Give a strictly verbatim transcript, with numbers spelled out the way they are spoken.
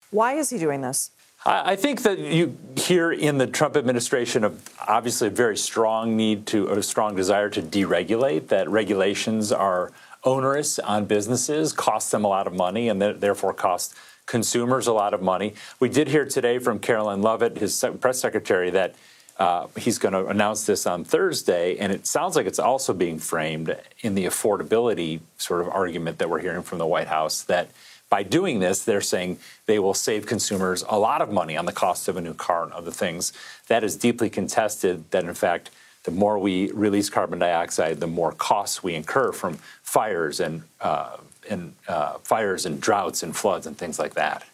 Why is he doing this? I think that you hear in the Trump administration of obviously a very strong need to, a strong desire to deregulate, that regulations are onerous on businesses, cost them a lot of money, and therefore cost consumers a lot of money. We did hear today from Caroline Leavitt, his press secretary, that uh, he's going to announce this on Thursday, and it sounds like it's also being framed in the affordability sort of argument that we're hearing from the White House, that by doing this, they're saying they will save consumers a lot of money on the cost of a new car and other things. That is deeply contested, that in fact, the more we release carbon dioxide, the more costs we incur from fires and, uh, and uh, fires and droughts and floods and things like that.